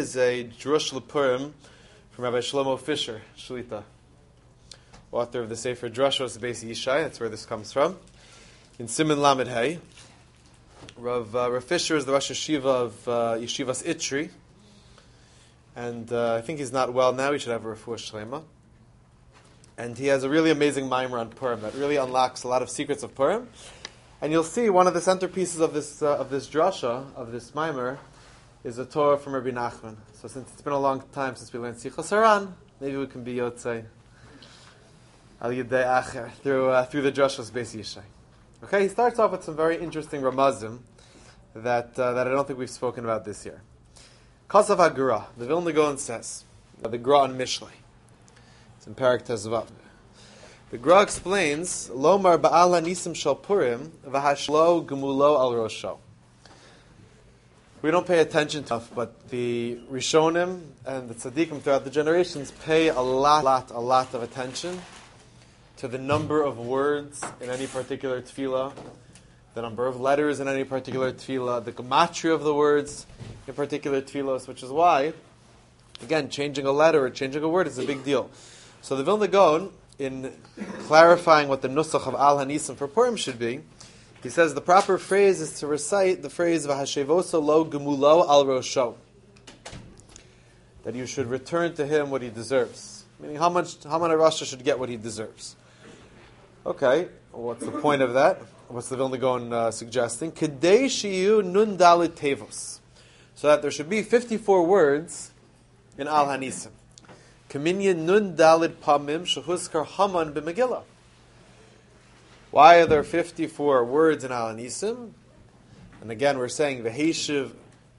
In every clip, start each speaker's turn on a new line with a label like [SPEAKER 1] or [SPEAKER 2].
[SPEAKER 1] is a Drush L'Purim from Rabbi Shlomo Fisher, Shlita, author of the Sefer Drushos Beis Yishai. That's where this comes from. In Siman Lamed Hey, Rav Fisher is the Rosh Yeshiva of Yeshivas Itri, and I think he's not well now. He should have a refuah shlema. And he has a really amazing mimer on Purim that really unlocks a lot of secrets of Purim. And you'll see one of the centerpieces of this drasha, of this mimer, is a Torah from Rabbi Nachman. So since it's been a long time since we learned Sichos Haran, maybe we can be Yotzei Al Yidei Acher through the drashos Beis Yishai. Okay, he starts off with some very interesting ramazim that I don't think we've spoken about this year. Kasav HaGura, the Vilna Gaon says, the Gra on Mishlei. It's in Parak Tezvav. The Gra explains, Lomar Ba'al HaNisim Shal Purim V'hashlo Gemulo Al Rosho. We don't pay attention to it, but the Rishonim and the Tzaddikim throughout the generations pay a lot of attention to the number of words in any particular tefillah, the number of letters in any particular tefillah, the gematria of the words in particular tefillos, which is why, again, changing a letter or changing a word is a big deal. So the Vilna Gaon, in clarifying what the nusach of Al HaNisim for Purim should be, he says the proper phrase is to recite the phrase V'hashevoso lo gemulo al rosho, that you should return to him what he deserves. Meaning Haman HaRasha should get what he deserves. Okay, what's the point of that? What's the Vilna Gaon suggesting? Kedei shiyu nun dalit tevos, so that there should be 54 words in Al HaNisim. Kaminyan nun dalit pamim shehuskar Haman b'Megillah. Why are there 54 words in Al HaNisim? And again, we're saying v'hashevosa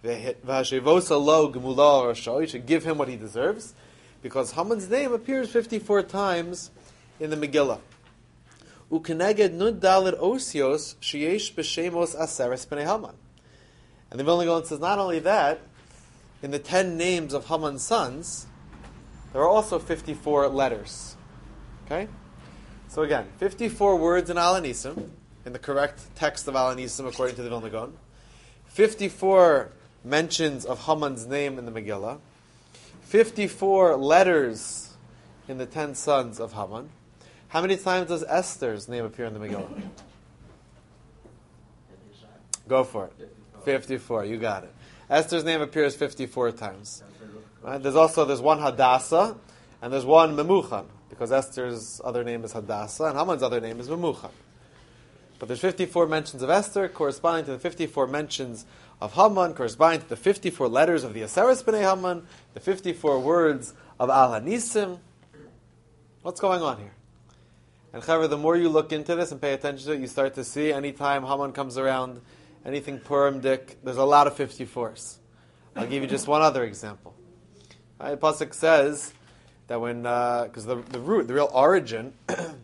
[SPEAKER 1] lo gemulo al rosho. You should give him what he deserves, because Haman's name appears 54 times in the Megillah. Ukeneged nun dalit osios sheyesh b'shemos aseres b'nei Haman. And the Vilna Gaon says not only that, in the 10 names of Haman's sons, there are also 54 letters. Okay? So again, 54 words in Al HaNisim, in the correct text of Al HaNisim according to the Vilna Gaon. 54 mentions of Haman's name in the Megillah. 54 letters in the 10 sons of Haman. How many times does Esther's name appear in the Megillah? Go for it. 54, you got it. Esther's name appears 54 times. Right? There's one Hadassah, and there's one Memuchan, because Esther's other name is Hadassah, and Haman's other name is Memuchan. But there's 54 mentions of Esther, corresponding to the 54 mentions of Haman, corresponding to the 54 letters of the Aseres B'nei Haman, the 54 words of Al HaNisim. What's going on here? And Chaver, the more you look into this and pay attention to it, you start to see anytime Haman comes around, anything Purim Dik, there's a lot of 54s. I'll give you just one other example. Right, Pasuk says that when, because the real origin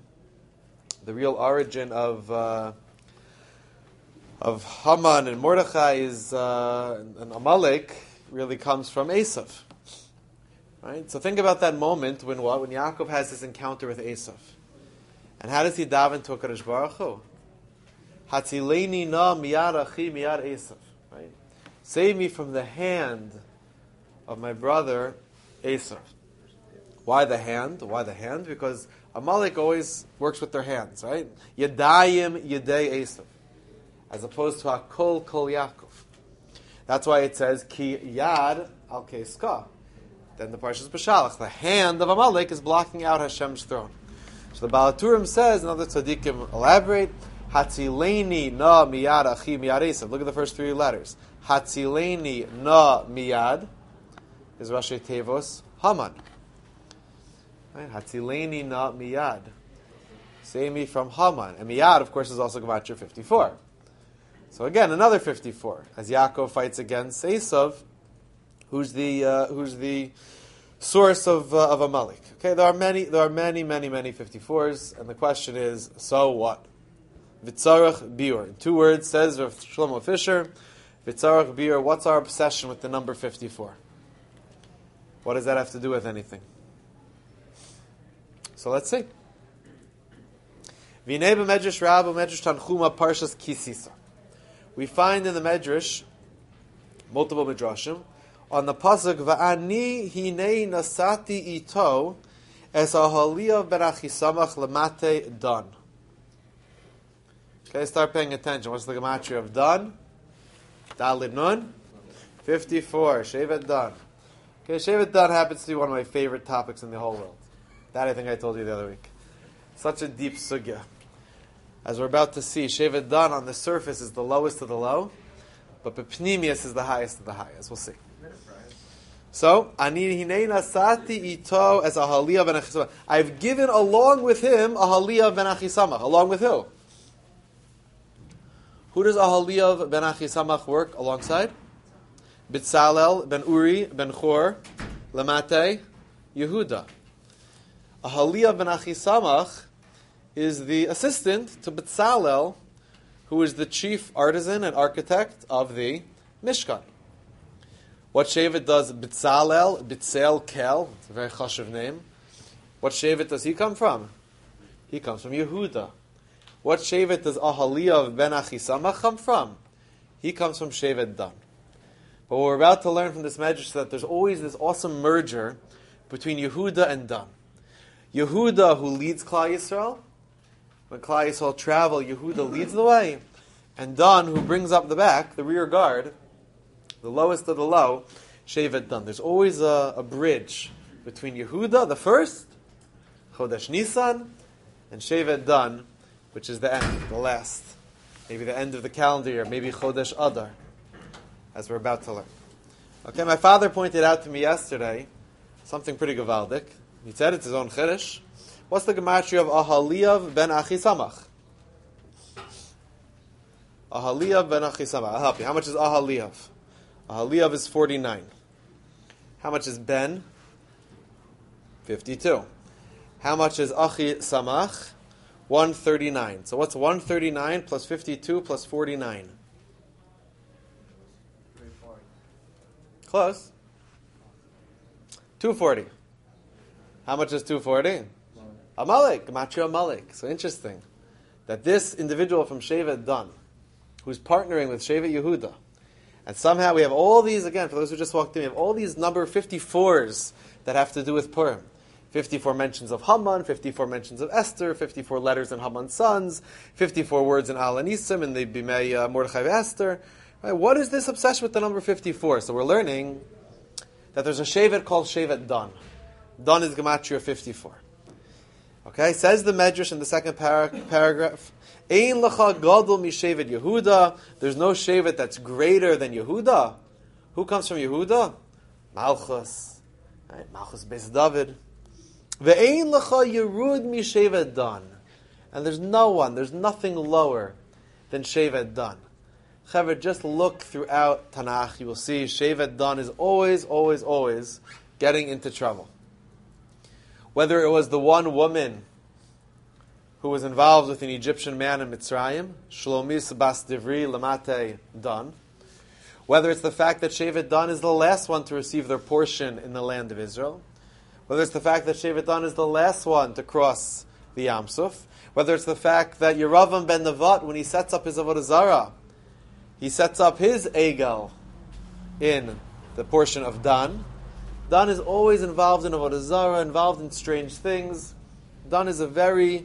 [SPEAKER 1] of Haman and Mordechai and Amalek really comes from Esav. Right? So think about that moment when Yaakov has this encounter with Esav. And how does he daven to HaKadosh Baruch Hu? Hatzileni na miyad achi miyad Esav. Right? Save me from the hand of my brother Esav. Why the hand? Why the hand? Because Amalek always works with their hands, right? Yadayim yadei Esav, as opposed to Hakol kol Yaakov. That's why it says ki yad al keiska. Then the Parshas B'Shalach, the hand of Amalek is blocking out Hashem's throne. So the Baal HaTurim says, and other tzaddikim elaborate, Hatzileni na miyad achi miyad Esav. Look at the first 3 letters. Hatzileni na miyad is Rashi Tevos Haman. Right? Hatzileni na miyad. Save me from Haman. And miyad, of course, is also Gematria 54. So again, another 54. As Yaakov fights against Esav, who's the source of Amalek. Okay, there are many 54s, and the question is, so what? Vitzarach biur. In 2 words, says Rav Shlomo Fisher, Vitzarach biur, what's our obsession with the number 54? What does that have to do with anything? So let's see. V'nei b'medrash Rabba Medrash Tanchuma Parshas Kisisa. We find in the Medrash multiple midrashim, on the pasuk Va'ani hinei nasati ito es ahaliyav ben Achisamach lemate dan. Okay, start paying attention. What's the gematria of dan? Dalid nun, 54. Shevet dan. Okay, Shevet dan happens to be one of my favorite topics in the whole world. That I think I told you the other week. Such a deep sugya. As we're about to see, Shevet dan on the surface is the lowest of the low, but Bepnimius is the highest of the high, as we'll see. So, Ani hinei nasati ito as Ahaliyav ben Achisamach. I've given along with him Ahaliyav ben Achisamach. Along with who? Who does Ahaliyav ben Achisamach work alongside? Bitzalel ben Uri ben Chor Lamate Yehuda. Ahaliyav ben Achisamach is the assistant to Bitzalel, who is the chief artisan and architect of the Mishkan. What Shevet does Bitzalel, Bitzel Kel, it's a very chashuv name. What Shevet does he come from? He comes from Yehuda. What Shevet does Ahaliyav ben Achisamach come from? He comes from Shevet Dan. But what we're about to learn from this medrash is that there's always this awesome merger between Yehuda and Dan. Yehuda, who leads Klal Yisrael, when Klal Yisrael travel, Yehuda leads the way, and Dan, who brings up the back, the rear guard, the lowest of the low, Shevet Dan. There's always a bridge between Yehuda, the first, Chodesh Nisan, and Shevet Dan, which is the end, the last. Maybe the end of the calendar year, maybe Chodesh Adar, as we're about to learn. Okay, my father pointed out to me yesterday something pretty gavaldik. He said it's his own chiddush. What's the gematria of Ahaliyav ben Achisamach? Ahaliyav ben Achisamach. I'll help you. How much is Ahaliyav? Ahaliyav is 49. How much is Ben? 52. How much is Achisamach? 139. So what's 139 plus 52 plus 49?
[SPEAKER 2] 340.
[SPEAKER 1] Close. 240. How much is 240? Amalek. Gematria Amalek. So interesting that this individual from Shevet Dan, who's partnering with Shevet Yehuda, and somehow we have all these, again, for those who just walked in, we have all these number 54s that have to do with Purim. 54 mentions of Haman, 54 mentions of Esther, 54 letters in Haman's sons, 54 words in Al Anisim, in the Bimei Mordechai Esther. Right? What is this obsession with the number 54? So we're learning that there's a Shevet called Shevet Dan. Dan is Gematria 54. Okay, says the Medrash in the second paragraph, Ein lecha gadol mi Shevet Yehuda. There's no Shevet that's greater than Yehuda. Who comes from Yehuda? Malchus. Right? Malchus Beis David. Ve'ein lecha Yerud mi Shevet Dan. And there's nothing lower than Shevet Dan. Chaver, just look throughout Tanakh. You will see Shevet Dan is always, always, always getting into trouble. Whether it was the one woman who was involved with an Egyptian man in Mitzrayim, Shlomis Bas Divri Lamate Dan, whether it's the fact that Shevet Dan is the last one to receive their portion in the land of Israel, whether it's the fact that Shevet Dan is the last one to cross the Yam Suf, whether it's the fact that Yeravam ben Nevat, when he sets up his Avodah Zarah, he sets up his Egel in the portion of Dan. Dan is always involved in Avodah Zarah, involved in strange things. Dan is a very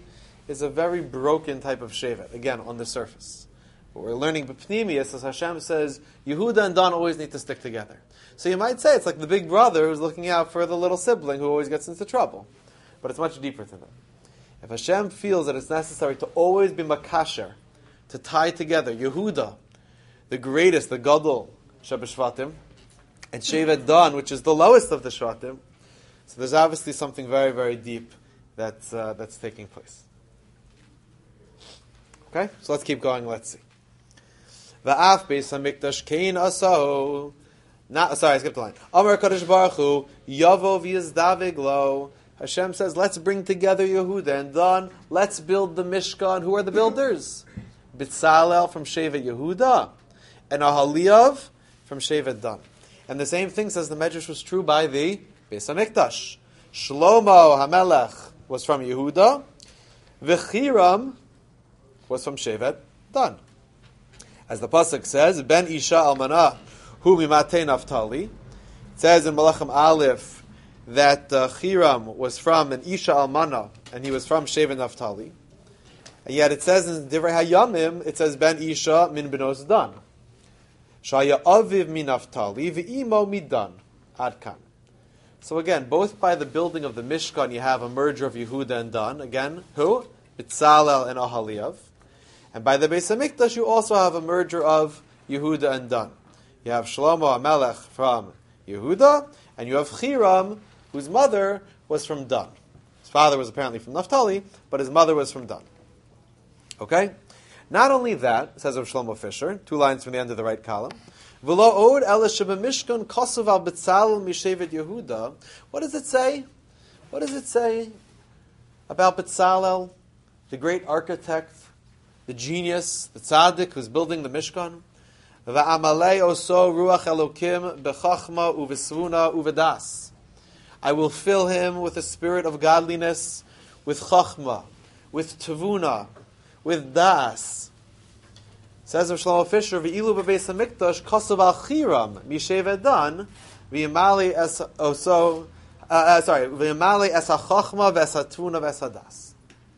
[SPEAKER 1] broken type of Shevet, again, on the surface. But we're learning B'pnimius, as Hashem says, Yehuda and Dan always need to stick together. So you might say it's like the big brother who's looking out for the little sibling who always gets into trouble. But it's much deeper than that. If Hashem feels that it's necessary to always be makasher, to tie together Yehuda, the greatest, the Gadol, Shebeshvatim, and Shevet Dan, which is the lowest of the Shvatim, so there's obviously something very, very deep that's taking place. Okay, so let's keep going. Let's see. Va'af Beis Hamikdash Kain Asahu. I skipped the line. Amar Kadosh Baruch Hu Yavo v'Yizdavig Lo. Hashem says, let's bring together Yehuda and Dan. Let's build the Mishkan. Who are the builders? Bitzalel from Shevet Yehuda and Ahaliyav from Shevet Dan. And the same thing says the Medrash was true by the Beis Hamikdash. Shlomo HaMelech was from Yehuda. V'Chiram was from Shevet Dan. As the pasuk says, Ben Isha Almanah Hu Mimate Naftali. It says in Malachim Aleph that Chiram was from an Isha Almana, and he was from Shevet Naphtali. And yet it says in Divrei Hayamim, it says Ben Isha min benos Dan. Shaya aviv min Naphtali v'imo midan. Adkan. So again, both by the building of the Mishkan, you have a merger of Yehuda and Dan. Again, who? Bitzalel and Ahaliav. And by the Beis HaMikdash, you also have a merger of Yehuda and Dan. You have Shlomo HaMelech from Yehuda, and you have Chiram, whose mother was from Dan. His father was apparently from Naphtali, but his mother was from Dan. Okay? Not only that, says Rav Shlomo Fisher, 2 lines from the end of the right column, V'lo od ele shebemishkan kosuv al Betzalel mishevet Yehuda. What does it say? What does it say about Betzalel, the great architect, the genius, the tzaddik who's building the Mishkan? V'amalei oso ruach elokim bechachma uvesvuna uvedas. I will fill him with a spirit of godliness, with chachma, with tevuna, with das. Says of Shlomo Fisher, V'ilu bebeis hamikdash kosav al chiram mishevet Dan v'yimali es oso v'yimali es hachachma v'es hatuna v'es hadas.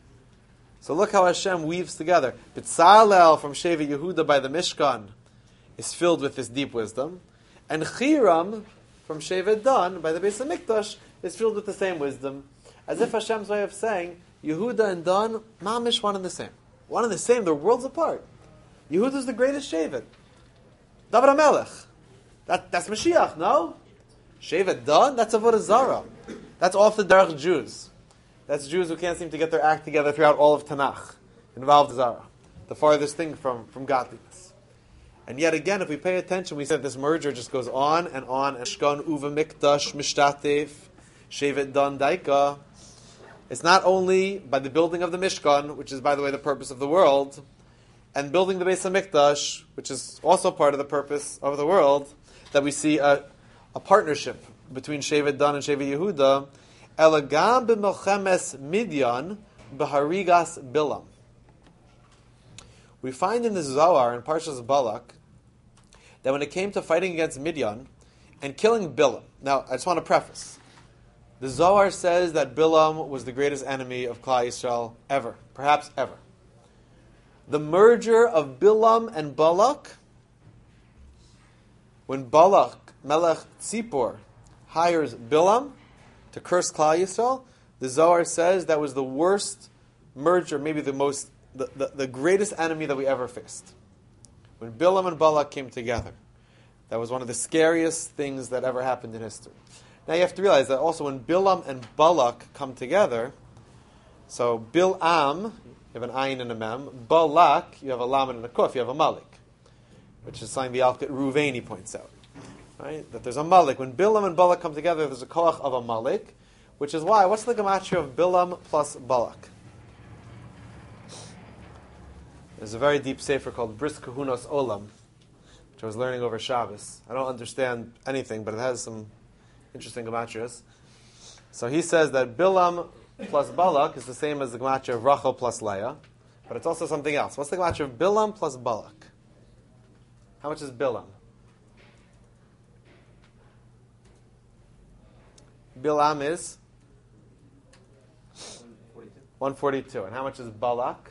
[SPEAKER 1] So look how Hashem weaves together. Betzalel from Shevet Yehuda by the Mishkan is filled with this deep wisdom, and Chiram from Shevet Dan by the Beis HaMikdash is filled with the same wisdom, as if Hashem's way of saying Yehuda and Dan, mamish, one and the same. One and the same, they're worlds apart. Yehuda's the greatest Shevet. David HaMelech. That's Mashiach, no? Shevet Dan, that's Avodah Zarah. That's off the derech Jews. That's Jews who can't seem to get their act together throughout all of Tanakh. Involved Zara. The farthest thing from godliness. And yet again, if we pay attention, we said this merger just goes on and on. Mishkan uva mikdash mishtatef shevet dan daika. It's not only by the building of the Mishkan, which is, by the way, the purpose of the world, and building the Beis HaMikdash, which is also part of the purpose of the world, that we see a partnership between Shevet Dan and Shevet Yehuda. Elagam b'melchemes Midyan b'harigas Bilam. We find in the Zohar, in Parshas Balak, that when it came to fighting against Midyan and killing Bilam, now I just want to preface, the Zohar says that Bilam was the greatest enemy of Klal Yisrael ever, perhaps ever. The merger of Bilam and Balak, when Balak, Melech Tzipor, hires Bilam to curse Klal Yisrael, the Zohar says that was the worst merger, maybe the greatest enemy that we ever faced. When Bilam and Balak came together, that was one of the scariest things that ever happened in history. Now you have to realize that also when Bilam and Balak come together, so Bilam, you have an ayin and a mem, Balak, you have a lam and a kuf, you have a malik, which is something the Alkut Ruveni points out. Right? That there's a malik. When Bilam and Balak come together, there's a koach of a malik, which is why, what's the gematria of Bilam plus Balak? There's a very deep sefer called Bris Kahunos Olam, which I was learning over Shabbos. I don't understand anything, but it has some interesting gematrias. So he says that Bilam plus Balak is the same as the gematria of Rachel plus Leah, but it's also something else. What's the gematria of Bilam plus Balak? How much is Bilam? Bilam is 142. And how much is Balak?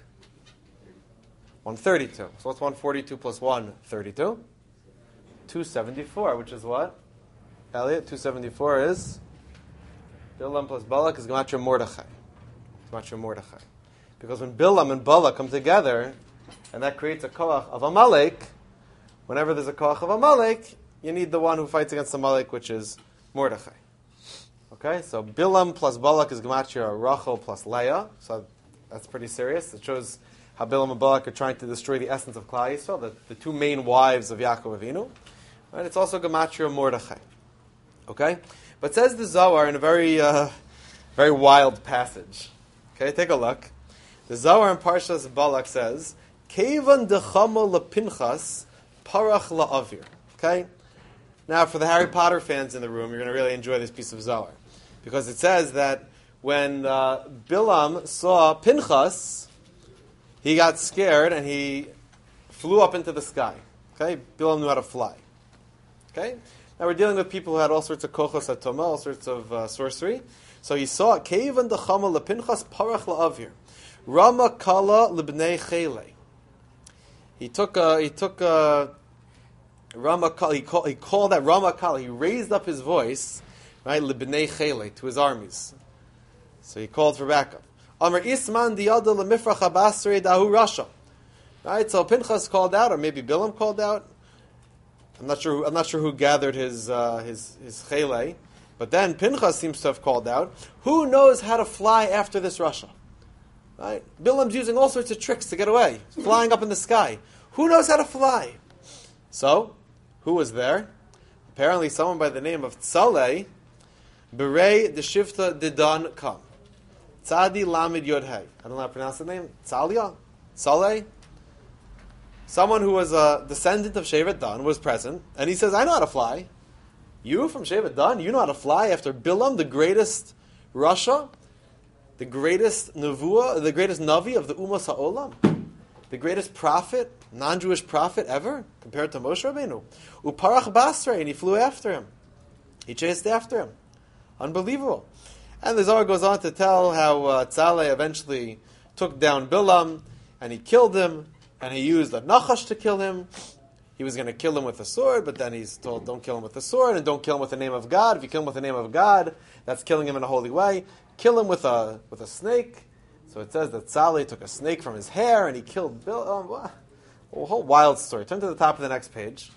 [SPEAKER 1] 132. So what's 142 plus 132? 274, which is what? Elliot, 274 is Bilam plus Balak is Gematria Mordechai. Gematria Mordechai. Because when Bilam and Balak come together, and that creates a koach of Amalek, whenever there's a koach of Amalek, you need the one who fights against Amalek, which is Mordechai. Okay, so Bilam plus Balak is Gematria Rachel plus Leah. So that's pretty serious. It shows how Bilam and Balak are trying to destroy the essence of Klal Yisrael, the two main wives of Yaakov Avinu. And it's also Gematria Mordechai. Okay? But says the Zohar in a very, very wild passage. Okay, take a look. The Zohar in Parshas Balak says, Kevan dechama lepinchas parach la'avir. Okay? Now, for the Harry Potter fans in the room, you're going to really enjoy this piece of Zohar. Because it says that when Bilam saw Pinchas, he got scared and he flew up into the sky. Okay? Bilam knew how to fly. Okay? Now we're dealing with people who had all sorts of kochos atoma, all sorts of sorcery. So he saw Keivan dechama lepinchas parach la'avir, Rama kala libnei chele. He took Rama kala. He called that Rama kala. He raised up his voice, right, libnei chele, to his armies. So he called for backup. Amar isman diyada lemifrach abasrei dahu rasha. Right, so Pinchas called out, or maybe Bilam called out. I'm not sure who gathered his chele, but then Pinchas seems to have called out. Who knows how to fly after this Rasha? Right? Bilam's using all sorts of tricks to get away, flying up in the sky. Who knows how to fly? So, who was there? Apparently, someone by the name of Tzaleh, Berei de Shifta Didan Kam. Tzadi Lamed Yod Hey. I don't know how to pronounce the name. Tzalia? Tzaleh? Someone who was a descendant of Shevet Dan was present, and he says, I know how to fly. You from Shevet Dan, you know how to fly after Bilam, the greatest Rasha, the greatest Nevuah, the greatest Navi of the Umas HaOlam, the greatest prophet, non-Jewish prophet ever, compared to Moshe Rabbeinu. Uparach Basra, and he flew after him. He chased after him. Unbelievable. And the Zohar goes on to tell how Tzaleh eventually took down Bilam, and he killed him, and he used a nachash to kill him. He was going to kill him with a sword, but then he's told, don't kill him with a sword, and don't kill him with the name of God. If you kill him with the name of God, that's killing him in a holy way. Kill him with a snake. So it says that Tzaleh took a snake from his hair, and he killed Bill. A whole wild story. Turn to the top of the next page.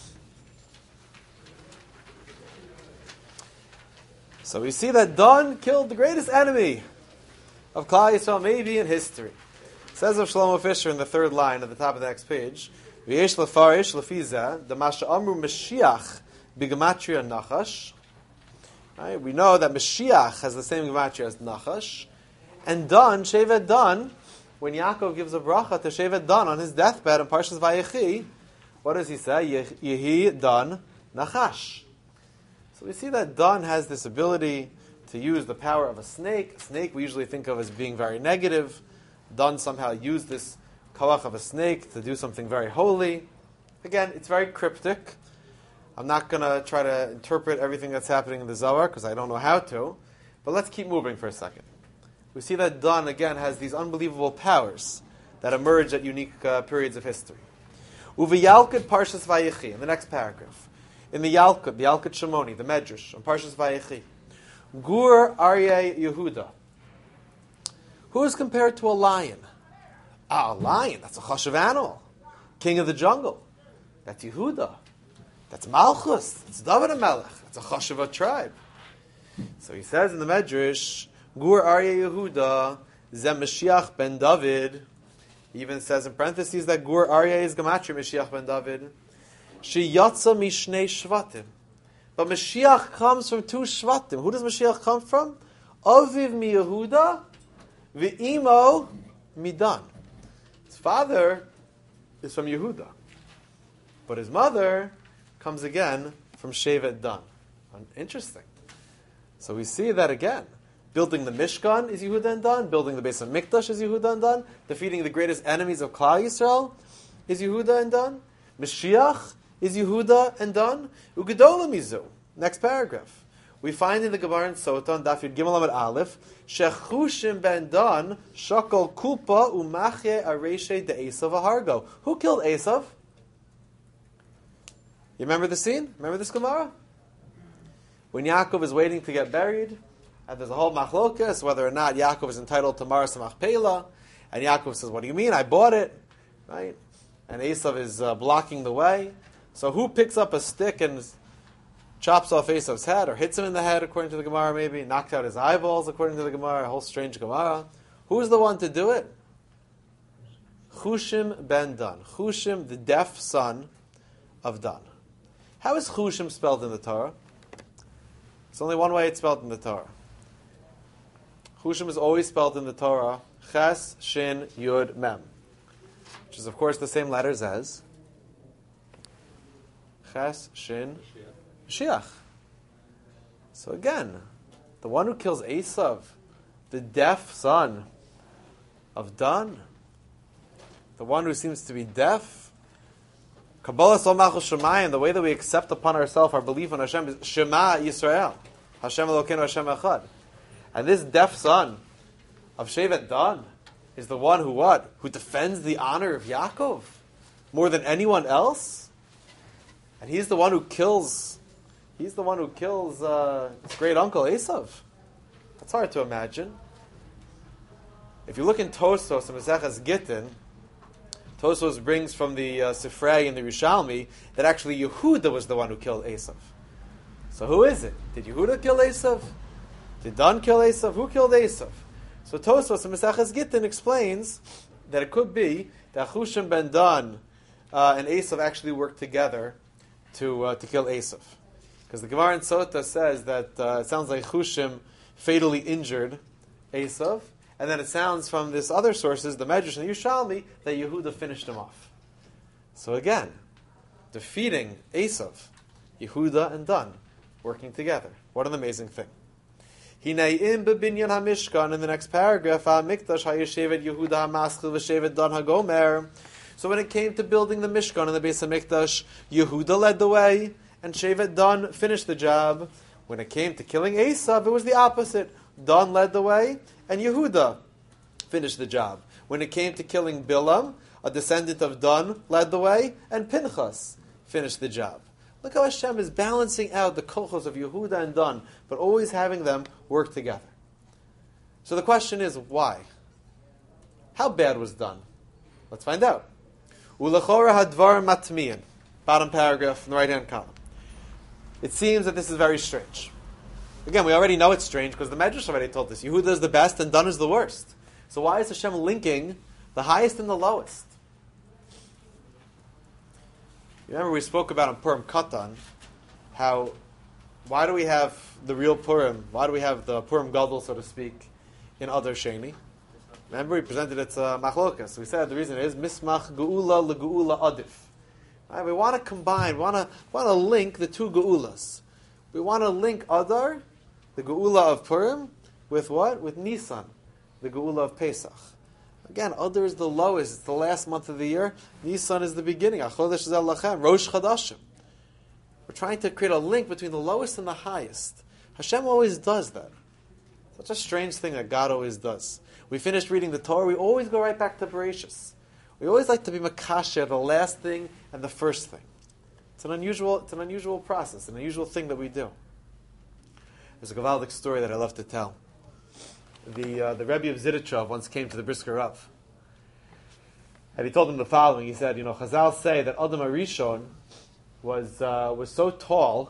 [SPEAKER 1] So we see that Dan killed the greatest enemy of Klal Yisrael, maybe in history. It says of Shlomo Fisher in the third line at the top of the next page, V'yesh lefarish lefiza the masha amru Mashiach b'gematria nachash. Right? We know that Mashiach has the same gematria as Nachash, and Dan, Shevet Dan, when Yaakov gives a bracha to Shevet Dan on his deathbed in Parshas Vayechi, what does he say? Yehi Dan Nachash. So we see that Dan has this ability to use the power of a snake. A snake we usually think of as being very negative. Dan somehow used this kawach of a snake to do something very holy. Again, it's very cryptic. I'm not going to try to interpret everything that's happening in the Zohar because I don't know how to. But let's keep moving for a second. We see that Dan, again, has these unbelievable powers that emerge at unique periods of history. Uv'yalkut Parshas Vayechi, in the next paragraph. In the Yalkut Shimoni, the Medrash, on Parshas Vayechi. Gur Aryeh Yehuda. Who is compared to a lion? A lion, that's a chashuv animal. King of the jungle. That's Yehuda. That's Malchus. That's David HaMelech. That's a chashuv tribe. So he says in the Medrash, Gur Aryeh Yehuda, Zeh Mashiach ben David. He even says in parentheses that Gur Aryeh is Gematria Mashiach ben David. She Yatza Mishnei Shvatim. But Mashiach comes from two Shvatim. Who does Mashiach come from? Aviv mi Yehuda, V'imo midan. His father is from Yehuda, but his mother comes again from Shevet Dan. Interesting. So we see that again. Building the Mishkan is Yehuda and Dan. Building the Beis HaMikdash is Yehuda and Dan. Defeating the greatest enemies of Klal Yisrael is Yehuda and Dan. Mashiach is Yehuda and Dan. Ugedola mizu. Next paragraph. We find in the Gemara in Sota on Daf Yud Gimel Amud Aleph, Shechushim ben Dan shakol kulpa u'machye areshe de Esav ahargo. Who killed Esav? You remember the scene? Remember this Gemara? When Yaakov is waiting to get buried, and there's a whole machlokas whether or not Yaakov is entitled to Maras Machpelah, and Yaakov says, "What do you mean? I bought it," right? And Esav is blocking the way. So who picks up a stick and chops off Esav's head, or hits him in the head, according to the Gemara, maybe, knocked out his eyeballs, according to the Gemara, a whole strange Gemara. Who's the one to do it? Chushim ben Dan. Chushim, the deaf son of Dan. How is Chushim spelled in the Torah? It's only one way it's spelled in the Torah. Chushim is always spelled in the Torah, Ches, Shin, Yud, Mem, which is, of course, the same letters as Ches, Shin, Mashiach. So again, the one who kills Esav, the deaf son of Dan, the one who seems to be deaf, Kabbalah Sol Malchus Shemayim, the way that we accept upon ourselves our belief in Hashem is Shema Yisrael. Hashem Elokeinu Hashem Echad. And this deaf son of Shevet Dan is the one who what? Who defends the honor of Yaakov more than anyone else? And he's the one who kills his great uncle Esav. That's hard to imagine. If you look in Tosfos and Maseches Gittin, Tosfos brings from the Sifrei and the Rishalmi that actually Yehuda was the one who killed Esav. So who is it? Did Yehuda kill Esav? Did Dan kill Esav? Who killed Esav? So Tosfos and Maseches Gittin explains that it could be that Chushim ben Dan and Esav actually worked together to kill Esav. Because the Gemara in Sota says that it sounds like Chushim fatally injured Esav, and then it sounds from this other sources, the Medrash and the Yerushalmi, that Yehuda finished him off. So again, defeating Esav, Yehuda and Dan, working together. What an amazing thing. Hineim bebinyan hamishkan, in the next paragraph, ha'mikdash ha'yeshevet Yehuda ha'maschil v'shevet Dan ha'gomer. So when it came to building the Mishkan and the Beis HaMikdash, Yehuda led the way, and Shevet Dan finished the job. When it came to killing Esav, it was the opposite. Dan led the way, and Yehuda finished the job. When it came to killing Bilam, a descendant of Dan led the way, and Pinchas finished the job. Look how Hashem is balancing out the kolchos of Yehuda and Dan, but always having them work together. So the question is, why? How bad was Dan? Let's find out. Ulechora hadvar matmiyan. Bottom paragraph in the right-hand column. It seems that this is very strange. Again, we already know it's strange because the Medrash already told us Yehuda is the best and Dan is the worst. So why is Hashem linking the highest and the lowest? You remember we spoke about in Purim Katan why do we have the real Purim? Why do we have the Purim Gadol, so to speak, in Adar Sheni? Remember we presented it to Machlokas. We said the reason is Mismach Geula LeGeula Adif. Right, we want to combine, want to link the two Geulas. We want to link Adar, the Geula of Purim, with what? With Nisan, the Geula of Pesach. Again, Adar is the lowest, it's the last month of the year. Nisan is the beginning. Achodesh Zel Lachem, Rosh Chadashim. We're trying to create a link between the lowest and the highest. Hashem always does that. Such a strange thing that God always does. We finished reading the Torah, we always go right back to Bereshis. We always like to be makasher, the last thing and the first thing. It's an unusual process, an unusual thing that we do. There's a Gavaldic story that I love to tell. The Rebbe of Zidichov once came to the Brisker Rav, and he told him the following. He said, Chazal say that Adam HaRishon was so tall.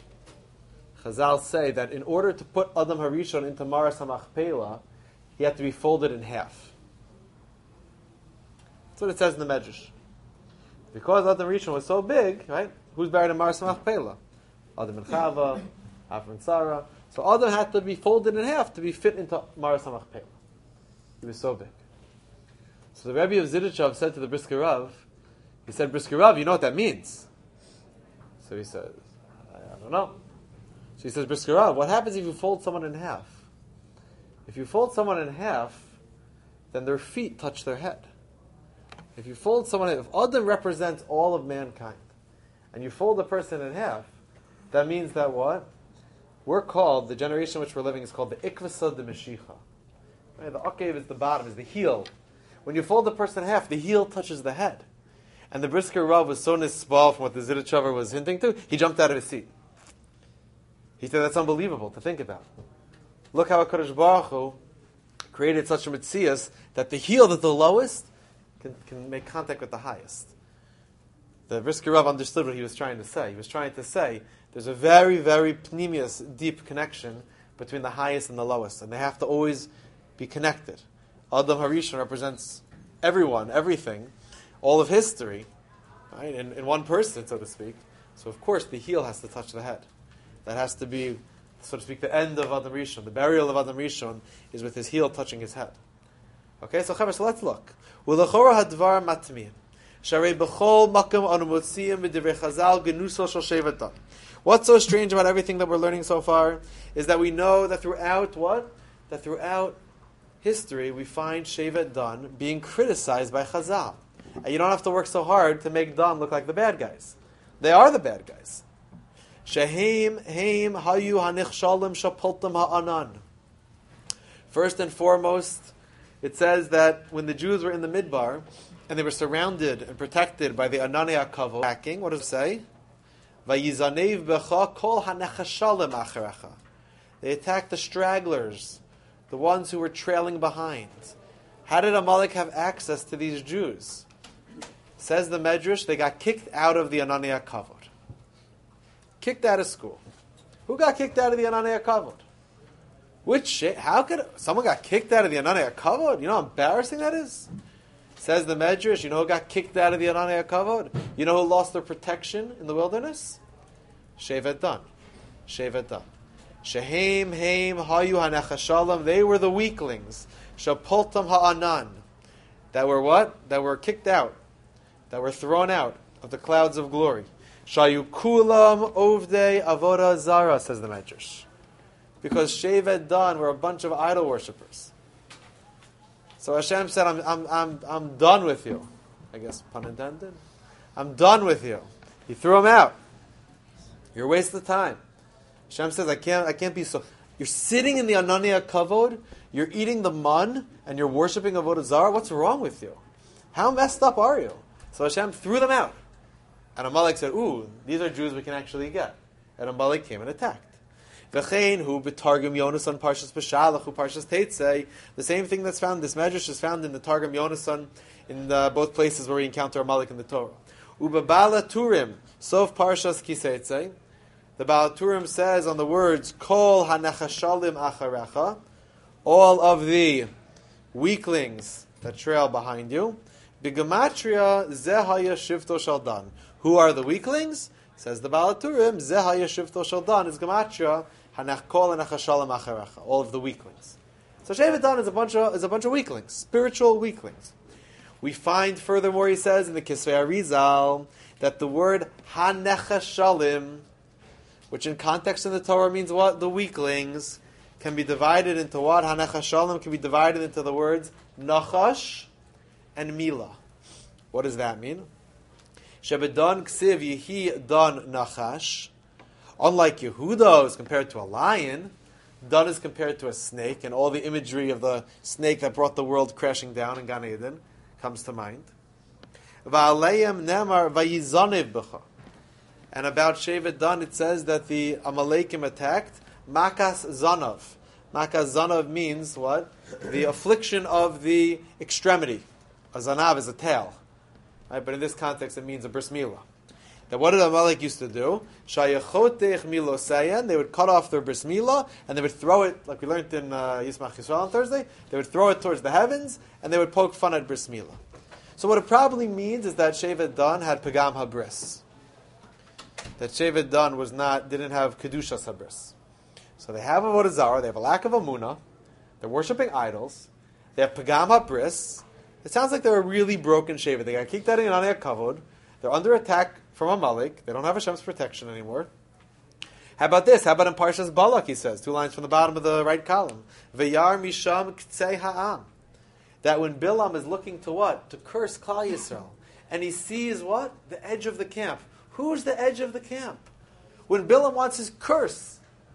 [SPEAKER 1] Chazal say that in order to put Adam HaRishon into Maras HaMachpelah, he had to be folded in half. That's what it says in the Medrash. Because Adam Rishon was so big, right? Who's buried in Maras HaMachpelah? Adam and Chava, Avram and Sarah. So Adam had to be folded in half to be fit into Maras HaMachpelah. He was so big. So the Rebbe of Zidichov said to the Brisker Rav, he said, Brisker Rav, you know what that means? So he says, I don't know. So he says, Brisker Rav, what happens if you fold someone in half? If you fold someone in half, then their feet touch their head. If you fold someone, if Adam represents all of mankind, and you fold a person in half, that means that what? We're called, the generation in which we're living is called the Ikvasa de Meshicha. Right? The Akev is the bottom, is the heel. When you fold the person in half, the heel touches the head. And the Brisker Rav was so nisbal from what the Zidichover was hinting to, he jumped out of his seat. He said, that's unbelievable to think about. Look how HaKadosh Baruch Hu created such a mitzias that the heel, that the lowest, can make contact with the highest. The Brisker Rav understood what he was trying to say. He was trying to say there's a very, very pnimius, deep connection between the highest and the lowest, and they have to always be connected. Adam HaRishon represents everyone, everything, all of history, right? In one person, so to speak. So of course the heel has to touch the head. That has to be, so to speak, the end of Adam Rishon. The burial of Adam Rishon is with his heel touching his head. Okay, so let's look. Ulechora hadvar matmiyin. Sharei b'chol makam anu motziyim v'divrei Chazal genuso shel shevet Dan. What's so strange about everything that we're learning so far is that we know that throughout what? That throughout history we find Shevet Dan being criticized by Chazal. And you don't have to work so hard to make Dan look like the bad guys. They are the bad guys. Shehem heim hayu hanichshalim shapultam ha'anan. First and foremost, it says that when the Jews were in the Midbar, and they were surrounded and protected by the Ananei HaKavod attacking, what does it say? Vayizanev becha kol hanechashalim acharecha. They attacked the stragglers, the ones who were trailing behind. How did Amalek have access to these Jews? Says the Medrash, they got kicked out of the Ananei HaKavod. Kicked out of school. Who got kicked out of the Ananei HaKavod? How could someone got kicked out of the Ananei HaKavod? You know how embarrassing that is? Says the Medrash, you know who got kicked out of the Ananei HaKavod? You know who lost their protection in the wilderness? Shevet Dan. Shevet Dan. Shehem heim hayu hanechashalim. They were the weaklings. Shapultam ha'anan. That were what? That were kicked out. That were thrown out of the clouds of glory. Shayu kulam ovdei avodah zara, says the Medrash. Because Shevet Dan were a bunch of idol worshippers. So Hashem said, I'm done with you. I guess, pun intended. I'm done with you. He threw them out. You're a waste of time. Hashem says, I can't be so. You're sitting in the Ananei HaKavod, you're eating the man, and you're worshiping Avodah Zarah. What's wrong with you? How messed up are you? So Hashem threw them out. And Amalek said, ooh, these are Jews we can actually get. And Amalek came and attacked. V'chein hu b'targum Yonasan Parshas B'Shalach hu Parshas Teitzei. The same thing that's found, this Medrash is found in the Targum Yonasan, in both places where we encounter Amalek in the Torah. U'b'bala Turim, Sof Parshas Kiseitzei. The Baal Turim says on the words, Kol hanechashalim acharecha, all of the weaklings that trail behind you. B'gematria zehaya shivto shaldan. Who are the weaklings? Says the Baal Turim, zehaya shivto shaldan is gematria hanech kol hanechashalim acharecha, all of the weaklings. So Shevet Dan is a bunch of weaklings, spiritual weaklings. We find furthermore, he says in the Kisvei Arizal, that the word hanechashalim, which in context in the Torah means what? The weaklings, can be divided into what? Hanechashalim can be divided into the words nachash and milah. What does that mean? Shebedan ksiv yehi dan nachash. Unlike Yehuda is compared to a lion, Dan is compared to a snake, and all the imagery of the snake that brought the world crashing down in Gan Eden comes to mind. Va'aleim nemar vayizanev b'cha. And about Shevet Dan, it says that the Amalekim attacked Makas Zanav. Makas Zanav means what? The affliction of the extremity. A Zanav is a tail. Right? But in this context, it means a bris milah. That what did Amalek used to do? Shayachotech milosayan. They would cut off their bris milah, and they would throw it, like we learned in Yismach Yisrael on Thursday, they would throw it towards the heavens, and they would poke fun at bris milah. So what it probably means is that Shevet Dan had Pagam HaBris. That Shevet Dan didn't have Kedushas HaBris. So they have Avodah Zarah, they have a lack of Amunah, they're worshipping idols, they have Pagam HaBris. It sounds like they're a really broken Shevet. They got kicked out of Ananei HaKavod, they're under attack from Amalek, they don't have Hashem's protection anymore. How about this? How about in Parshas Balak, he says, 2 lines from the bottom of the right column, V'yar misham k'tzei ha'am. That when Bilam is looking to what? To curse Klal Yisrael. And he sees what? The edge of the camp. Who's the edge of the camp? When Bilam wants his curse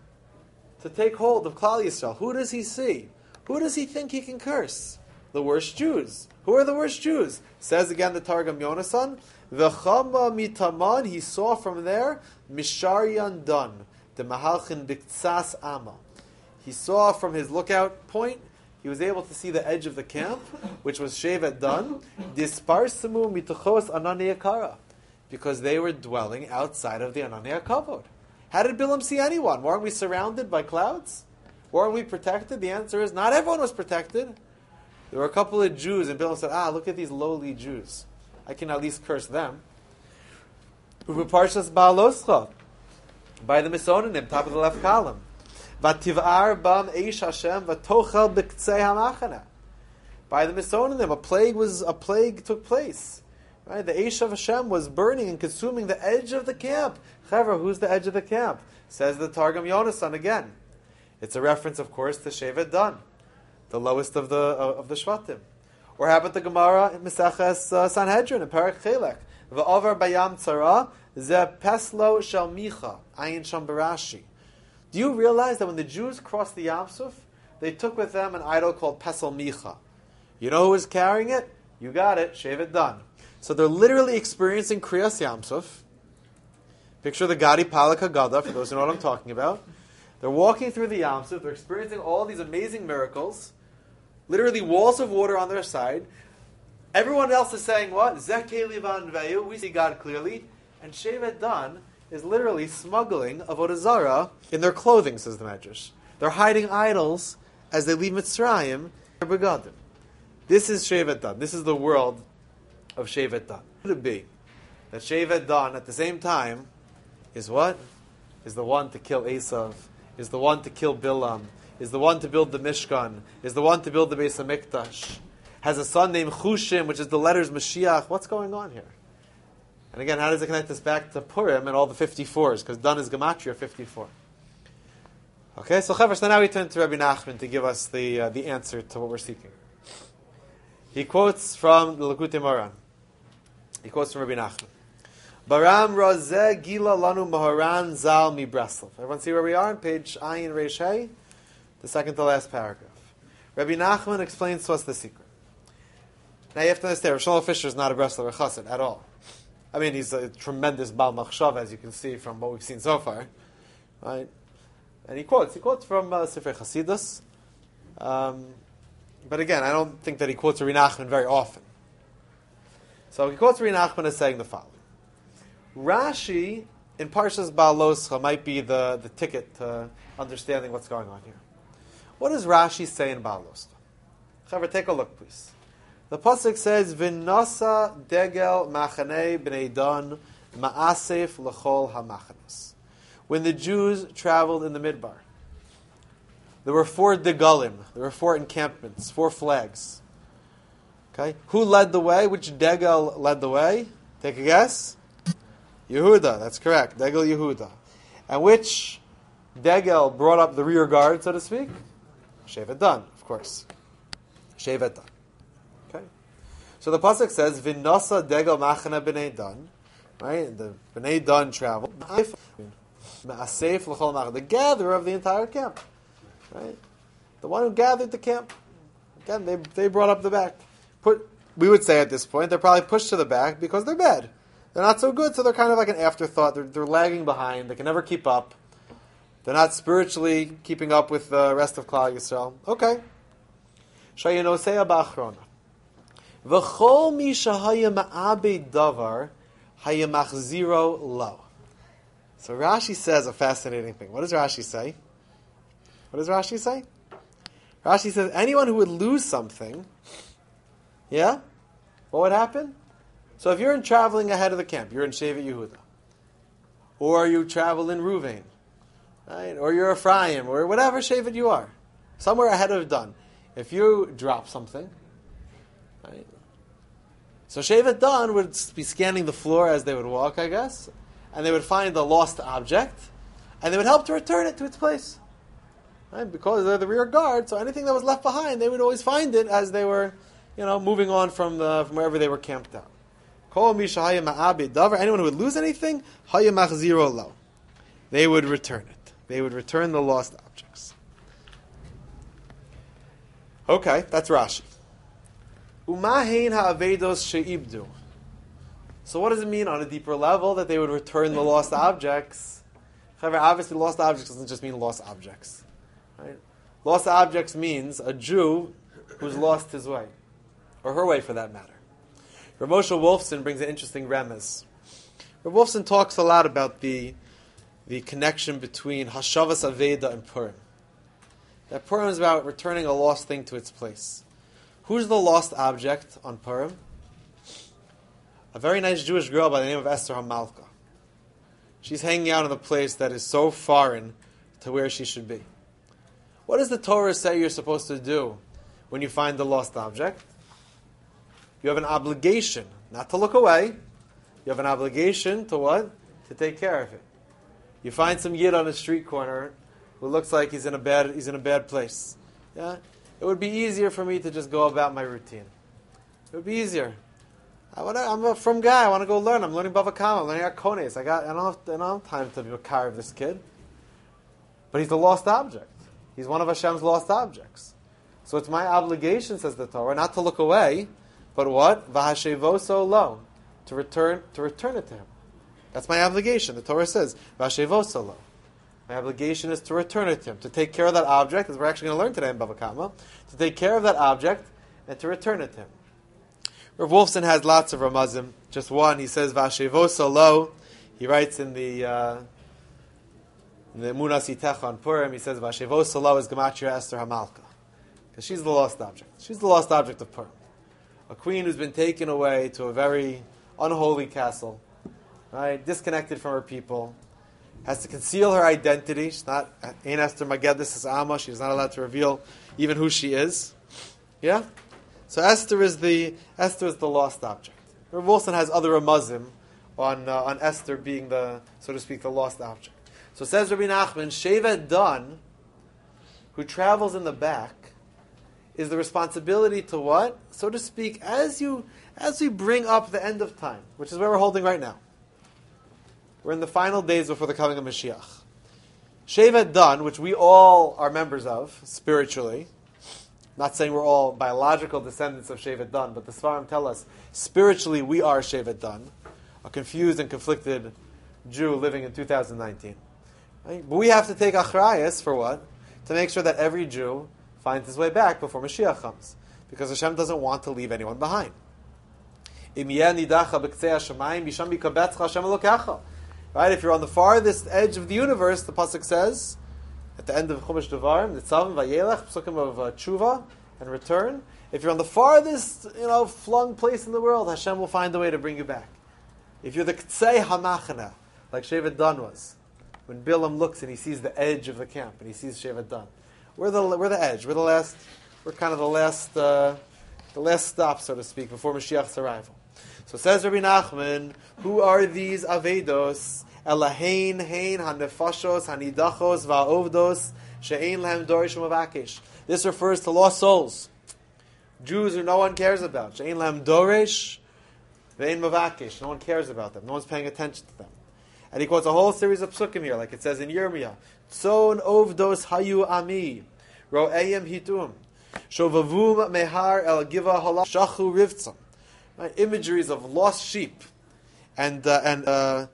[SPEAKER 1] to take hold of Klal Yisrael, who does he see? Who does he think he can curse? The worst Jews. Who are the worst Jews? Says again the Targum Yonasan, V'chama mitaman, he saw from there, Misharian Dan, the Mahalchin Biktsas Ama. He saw from his lookout point, he was able to see the edge of the camp, which was Shevet Dan, Disparsamu mituchos Ananei Kara, because they were dwelling outside of the Ananei HaKavod. How did Bilam see anyone? Weren't we surrounded by clouds? Weren't we protected? The answer is, not everyone was protected. There were a couple of Jews, and Bilam said, look at these lowly Jews. I can at least curse them. Parshas Ba'aloscha, by the Misonanim, top of the left column. V'tiv'ar bam eish Hashem v'tochel b'ktzei hamachana. By the Misonanim, a plague took place. Right? The eish of Hashem was burning and consuming the edge of the camp. Chevra, who's the edge of the camp? Says the Targum Yonasan again. It's a reference, of course, to Shevet Dan, the lowest of the Shvatim. Or how about the Gemara in Maseches Sanhedrin in Perek Chelek? V'over bayam tzara ze peslo shel micha ayin sham barashi. Do you realize that when the Jews crossed the Yam Suf, they took with them an idol called Pesel Micha? You know who was carrying it? You got it. Shevet Dan. So they're literally experiencing Kriyas Yam Suf. Picture the Gadi Palak Haggadah, for those who know what I'm talking about. They're walking through the Yam Suf. They're experiencing all these amazing miracles. Literally walls of water on their side. Everyone else is saying what? Zeke Livan Veyu. We see God clearly. And Shevet Dan is literally smuggling Avodah Zarah in their clothing, says the Medrash. They're hiding idols as they leave Mitzrayim. Begadim. This is Shevet Dan. This is the world of Shevet Dan. Could it be that Shevet Dan at the same time is what? Is the one to kill Esav, is the one to kill Bilam, is the one to build the Mishkan, is the one to build the Beis HaMikdash, has a son named Chushim, which is the letters Mashiach. What's going on here? And again, how does it connect us back to Purim and all the 54s? Because Dan is Gematria 54. Okay, so now we turn to Rabbi Nachman to give us the answer to what we're seeking. He quotes from the Likutei Moharan. He quotes from Rabbi Nachman. Baram Rozeh Gila Lanu Moharan Zal Mi Breslov. Everyone see where we are? On page Ayin Reish Hey, the second to last paragraph. Rabbi Nachman explains to us the secret. Now you have to understand, Rav Shlomo Fisher is not a Breslover Chassid at all. I mean, he's a tremendous Baal Machshav, as you can see from what we've seen so far. Right? And he quotes from Sifrei Chasidus. But again, I don't think that he quotes Rabbi Nachman very often. So he quotes Rabbi Nachman as saying the following. Rashi in Parshas Baaloscha might be the ticket to understanding what's going on here. What does Rashi say in Baaloscha? Chaver, take a look, please. The pasuk says, "V'nasa degel machanei bnei Dan ma'asef l'chol hamachanos." When the Jews traveled in the Midbar, there were 4 degalim, there were 4 encampments, 4 flags. Okay, who led the way? Which degel led the way? Take a guess. Yehuda, that's correct. Degel Yehuda. And which degel brought up the rear guard, so to speak? Shevet Dan, of course. Shevet Dan. Okay. So the pasuk says, "V'nasa degel machana b'nei Dan." Right? The b'nei Dan traveled. The gatherer of the entire camp. Right? The one who gathered the camp. Again, they brought up the back. We would say at this point, they're probably pushed to the back because they're bad. They're not so good, so they're kind of like an afterthought. They're lagging behind. They can never keep up. They're not spiritually keeping up with the rest of Klal Yisrael. Okay. Shayanosea ba'achrona. V'chol mi shahaya ma'abed davar haya machziro lo. So Rashi says a fascinating thing. What does Rashi say? Rashi says anyone who would lose something, yeah, what would happen? So if you're traveling ahead of the camp, you're in Shevet Yehuda, or you travel in Ruvain, right? Or you're Ephraim, or whatever Shevet you are, somewhere ahead of Dan. If you drop something, right? So Shevet Dan would be scanning the floor as they would walk, I guess, and they would find the lost object, and they would help to return it to its place. Right? Because they're the rear guard, so anything that was left behind, they would always find it as they were, moving on from wherever they were camped out. Anyone who would lose anything, they would return it. They would return the lost objects. Okay, that's Rashi. So what does it mean on a deeper level that they would return the lost objects? However, obviously lost objects doesn't just mean lost objects. Right? Lost objects means a Jew who's lost his way, or her way for that matter. Rav Moshe Wolfson brings an interesting remez. Rav Wolfson talks a lot about the connection between Hashavas Aveda and Purim. That Purim is about returning a lost thing to its place. Who's the lost object on Purim? A very nice Jewish girl by the name of Esther HaMalka. She's hanging out in a place that is so foreign to where she should be. What does the Torah say you're supposed to do when you find the lost object? You have an obligation not to look away. You have an obligation to what? To take care of it. You find some yid on a street corner who looks like he's in a bad place. Yeah? It would be easier for me to just go about my routine. It would be easier. I'm a from guy. I want to go learn. I'm learning Bava Kama. I'm learning Akones. I don't have time to be a car of this kid. But he's a lost object. He's one of Hashem's lost objects. So it's my obligation, says the Torah, not to look away, but what? V'hashevoso lo, to return it to him. That's my obligation. The Torah says v'hashevoso lo. My obligation is to return it to him, to take care of that object, as we're actually going to learn today in Bava Kama, to take care of that object and to return it to him. Rav Wolfson has lots of ramazim. Just one, he says v'hashevoso lo. He writes in the Emunas Yitecha on Purim, he says v'hashevoso lo is Gematria Esther Hamalka. Because she's the lost object. She's the lost object of Purim. A queen who's been taken away to a very unholy castle, right, disconnected from her people, has to conceal her identity. She's not, Ein Esther Magedis is Amma, she's not allowed to reveal even who she is. Yeah? So Esther is the lost object. Rav Wolfson has other ramazim on Esther being the, so to speak, the lost object. So says Rabbi Nachman, Shevet Dan, who travels in the back, is the responsibility to what? So to speak, as we bring up the end of time, which is where we're holding right now. We're in the final days before the coming of Mashiach. Shevet Dan, which we all are members of, spiritually, not saying we're all biological descendants of Shevet Dan, but the Sfarim tell us, spiritually we are Shevet Dan, a confused and conflicted Jew living in 2019. Right? But we have to take achrayas for what? To make sure that every Jew finds his way back before Mashiach comes. Because Hashem doesn't want to leave anyone behind. Right? If you're on the farthest edge of the universe, the pasuk says, at the end of Chumash Devarim, Nitzavim Vayelech, psukim of tshuva and return. If you're on the farthest, flung place in the world, Hashem will find a way to bring you back. If you're the Ktsei Hamachana, like Shevet Dan was, when Bilam looks and he sees the edge of the camp and he sees Shevet Dan, we're the edge. We're kind of the last stop, so to speak, before Mashiach's arrival. So says Rabbi Nachman, who are these avedos? Elahein, hein, hanefashos, hanidachos, va'ovdos, she'ein lehem dorish u'mavakesh. This refers to lost souls, Jews who no one cares about. She'ein lehem dorish, ve'ein mavakesh. No one cares about them. No one's paying attention to them. And he quotes a whole series of psukim here, like it says in Yirmiyah. Tzon ovdos hayu ami, ro'eyim hitum, shovavum mehar el giva halach, shachu rivtzam. Imageries of lost sheep, and the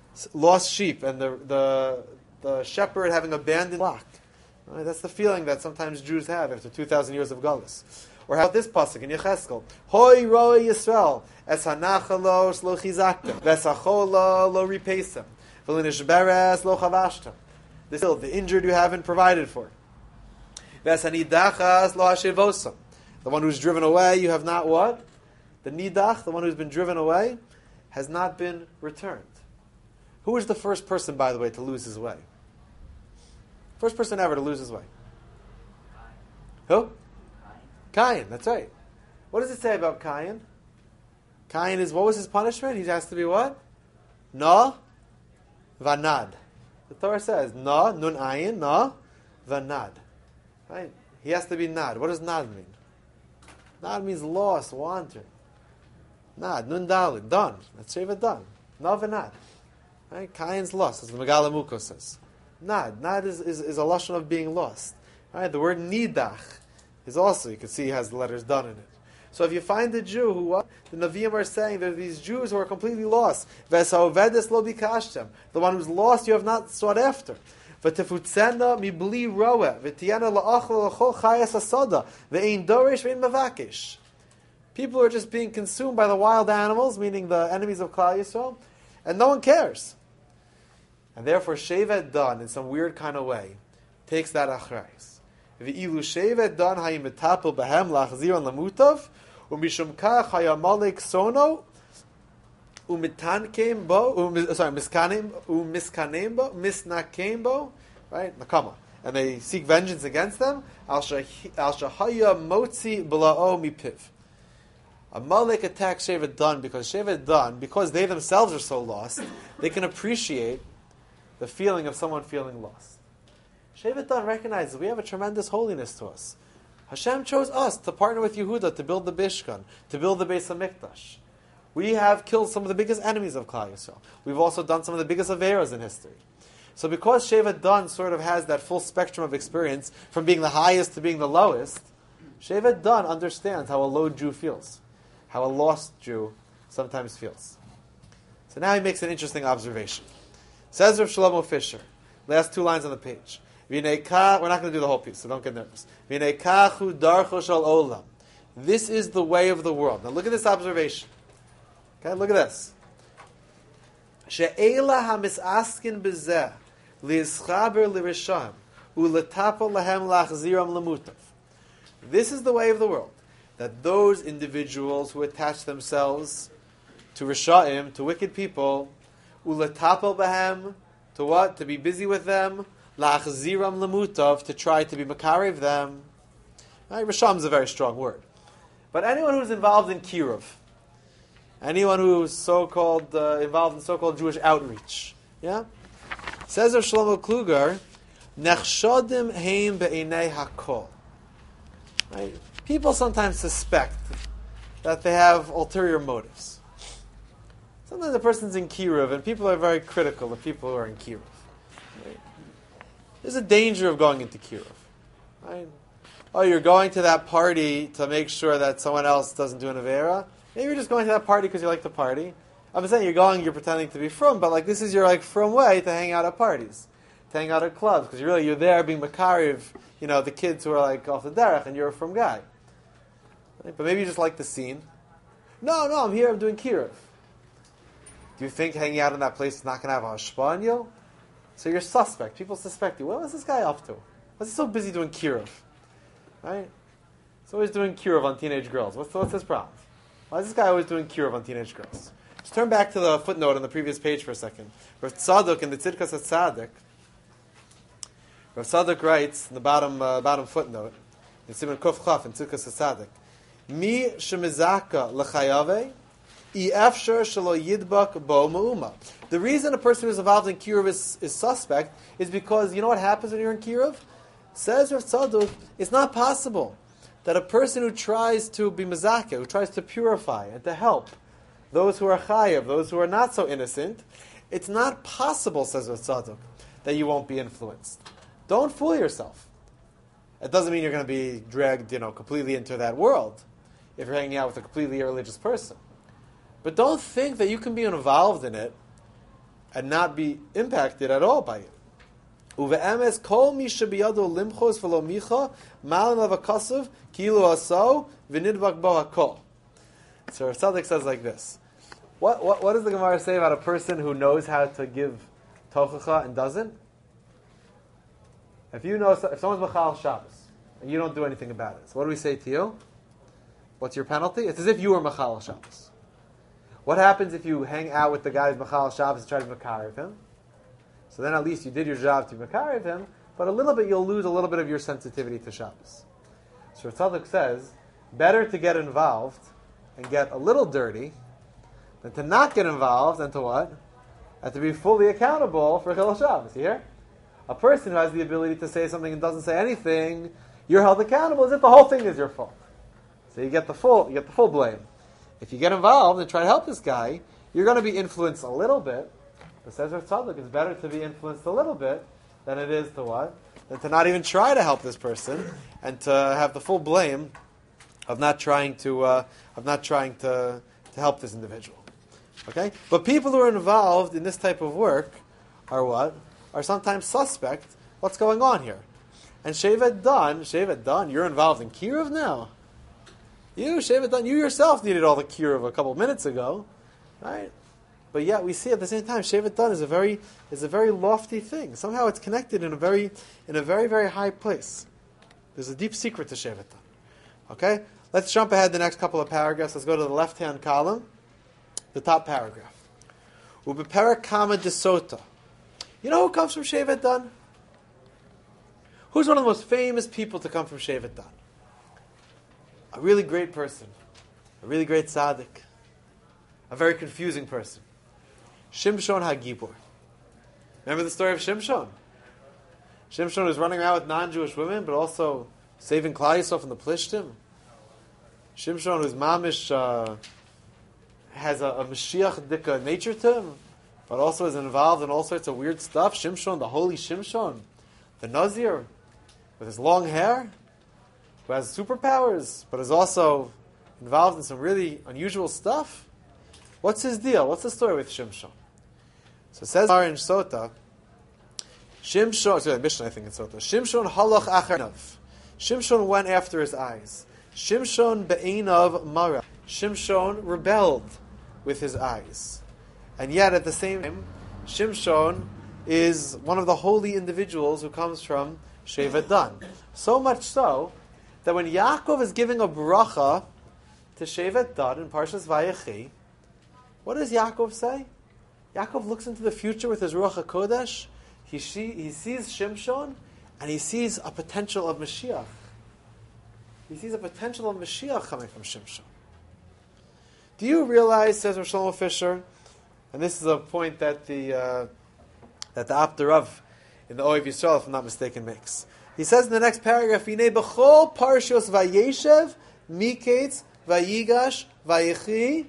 [SPEAKER 1] shepherd having abandoned flock. Right? That's the feeling that sometimes Jews have after 2,000 years of galus. Or how about this pasuk in Yecheskel? Hoi roi Yisrael es hanachalos lo chizaktem v'esachola lo repaisem v'linishberes lo chavashtem. The injured you haven't provided for. V'esanidachas lo hashevosam. The one who's driven away, you have not what? The nidach, the one who's been driven away, has not been returned. Who was the first person, by the way, to lose his way? First person ever to lose his way. Who? Cain, that's right. What does it say about Cain? Cain is, what was his punishment? He has to be what? No, vanad. The Torah says, no, nun ayin, no, vanad. Right? He has to be nad. What does nad mean? Nad means lost, wandering. Nad, nun dalid, done. That's Shevet Dan. No vanad. Right? Cain's lost, as the Megala Muko says. Nad is a lashon of being lost. Right? The word nidach is also, you can see, has the letters done in it. So if you find a Jew who, the Nevi'im are saying there are these Jews who are completely lost. V'esa'ovedes lo bikashtem. The one who's lost you have not sought after. V'tefutzena mibli roeh. V'tiyana la'achla l'chol chayas asoda. V'ein dorish v'ein mavakish. People are just being consumed by the wild animals, meaning the enemies of Klal Yisrael, and no one cares. And therefore, Shevet Dan, in some weird kind of way, takes that achrayus. V'ilu Shevet Dan hayim metapel behem lachzir an lamutav, u'mishum kach hayamalek sono, u'mitankem bo, u'miskanem bo, misnakem bo, right? Nakama. And they seek vengeance against them. Al shahaya motzi b'la'o mipiv. Amalek attacks Shevet Dan because they themselves are so lost, they can appreciate the feeling of someone feeling lost. Shevet Dan recognizes we have a tremendous holiness to us. Hashem chose us to partner with Yehuda to build the Bishkan, to build the Beis HaMikdash. We have killed some of the biggest enemies of Klal Yisrael. We've also done some of the biggest Averas in history. So because Shevet Dan sort of has that full spectrum of experience, from being the highest to being the lowest, Shevet Dan understands how a low Jew feels, how a lost Jew sometimes feels. So now he makes an interesting observation. Says Rav Shlomo Fisher, last 2 lines on the page. We're not going to do the whole piece, so don't get nervous. This is the way of the world. Now look at this observation. Okay, look at this. She'ela hamisaskin bezeh li'ischaber li'risham u'letapel lahem lachziram lemutav. This is the way of the world. That those individuals who attach themselves to Risha'im, to wicked people, u'letapel bahem, to what? To be busy with them, lachziram lemutav, to try to be makarev them. Right? Risham is a very strong word. But anyone who's involved in kiruv, anyone who's so-called involved in so-called Jewish outreach, yeah, says Rav Shlomo Kluger, "Nechshodim heim be'inei hakol." Right? People sometimes suspect that they have ulterior motives. Sometimes a person's in kiruv, and people are very critical of people who are in kiruv. Right? There's a danger of going into kiruv. Right? Oh, you're going to that party to make sure that someone else doesn't do an avera. Maybe you're just going to that party because you like to party. I'm saying you're pretending to be frum, but this is your frum way to hang out at parties, to hang out at clubs, because you're there being makariv, the kids who are off the derech, and you're a frum guy. Right? But maybe you just like the scene. No, I'm here. I'm doing kiruv. Do you think hanging out in that place is not going to have a hashpah on you? So you're suspect. People suspect you. What is this guy up to? What's he so busy doing kiruv? Right? He's always doing kiruv on teenage girls. What's his problem? Why is this guy always doing kiruv on teenage girls? Just turn back to the footnote on the previous page for a second. Rav Tzadok in the Tzidkas HaTzadik, Rav Tzadok writes in the bottom footnote, in Siman Kuf Chaf in Tzidkas HaTzadik, Mi shemizaka l'chayave, i'efsher shelo yidbak bo ma'uma. The reason a person who's involved in kiruv is suspect is because, you know what happens when you're in kiruv? Says Rav Tzadok, it's not possible that a person who tries to be mezakeh, who tries to purify and to help those who are chayav, those who are not so innocent, it's not possible, says Rav Tzadok, that you won't be influenced. Don't fool yourself. It doesn't mean you're going to be dragged, completely into that world if you're hanging out with a completely irreligious person. But don't think that you can be involved in it and not be impacted at all by it. Uve'emes kol mi shebiyado limchos v'lo micha malin lavakasav kilu aso v'nidvak bo hakol. So Rav Tzadok says like this. What does the Gemara say about a person who knows how to give tochacha and doesn't? If someone's machal Shabbos and you don't do anything about it, so what do we say to you? What's your penalty? It's as if you were machal Shabbos. What happens if you hang out with the guy who's machal Shabbos and try to makarev him? So then at least you did your job to makarev him, but a little bit you'll lose a little bit of your sensitivity to Shabbos. So Rav Tzadok says, better to get involved and get a little dirty than to not get involved and to what? And to be fully accountable for Chilul Shabbos. You hear? A person who has the ability to say something and doesn't say anything, you're held accountable as if the whole thing is your fault. So you get the full blame. If you get involved and try to help this guy, you're going to be influenced a little bit. But says Rav Tzadok, it's better to be influenced a little bit than it is to what? Than to not even try to help this person and to have the full blame of not trying to help this individual. Okay? But people who are involved in this type of work are what? Are sometimes suspect. What's going on here? And Shevet Dan, you're involved in kiruv now. Shevet Dan, you yourself needed all the kiruv a couple of minutes ago, right? But yet we see at the same time, Shevet Dan is a very lofty thing. Somehow it's connected in a very, very high place. There's a deep secret to Shevet Dan. Okay? Let's jump ahead the next couple of paragraphs. Let's go to the left-hand column, the top paragraph. Ubeperek Kama Desota. You know who comes from Shevet Dan? Who's one of the most famous people to come from Shevet Dan? A really great person. A really great tzaddik. A very confusing person. Shimshon HaGibor. Remember the story of Shimshon? Shimshon was running around with non-Jewish women, but also saving Klal Yisrael from the Plishtim. Shimshon, whose mamish has a Mashiach-dika nature to him, but also is involved in all sorts of weird stuff. Shimshon, the holy Shimshon, the Nazir, with his long hair, who has superpowers, but is also involved in some really unusual stuff. What's his deal? What's the story with Shimshon? So it says in Sota, Shimshon, sorry, Mishnah, I think in Sota, Shimshon halach acharav. Shimshon went after his eyes. Shimshon be'einav mara. Shimshon rebelled with his eyes. And yet at the same time, Shimshon is one of the holy individuals who comes from Shevet Dan. So much so that when Yaakov is giving a bracha to Shevet Dan in Parshas Vayechi, what does Yaakov say? Yaakov looks into the future with his Ruach HaKodesh. He sees Shimshon, and he sees a potential of Mashiach. He sees a potential of Mashiach coming from Shimshon. Do you realize, says Rosh Shlomo Fisher, and this is a point that the Abder Rav in the Ohev Yisrael, if I'm not mistaken, makes. He says in the next paragraph, Hinei b'chol parshos vayeshev, miketz, vayigash, vayechi.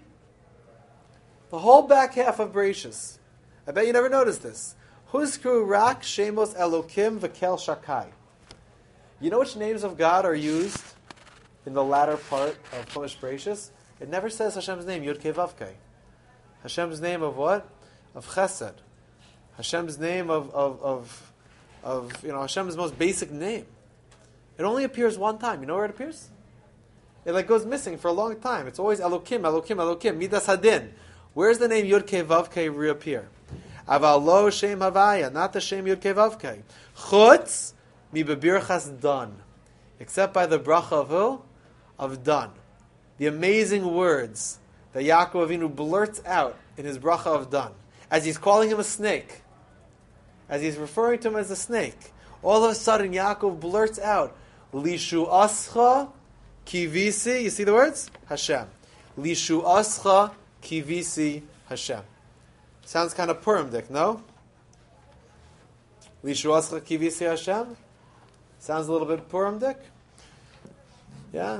[SPEAKER 1] The whole back half of Bereshis. I bet you never noticed this. Huzkru rak shemos Elokim v'kel shakai. You know which names of God are used in the latter part of Chumash Bereshis? It never says Hashem's name, Yud Kei Vav Kei. Hashem's name of what? Of Chesed. Hashem's name of Hashem's most basic name. It only appears one time. You know where it appears? It goes missing for a long time. It's always Elokim, Elokim, Elokim, Midas Hadin. Where's the name Yud Kei Vav Kei reappear? Aval lo Shem Havaya, not the Shem Yud Kei Vav Kei. Chutz mi bebirchas Dan. Except by the bracha of who? Of Dan. The amazing words that Yaakov Avinu blurts out in his bracha of Dan. As he's calling him a snake. As he's referring to him as a snake. All of a sudden Yaakov blurts out, Lishu ascha kivisi. You see the words? Hashem. Lishu ascha kivisi Hashem. Sounds kind of Purim-dik, no? Lishu ascha kivisi Hashem. Sounds a little bit Purim-dik. Yeah.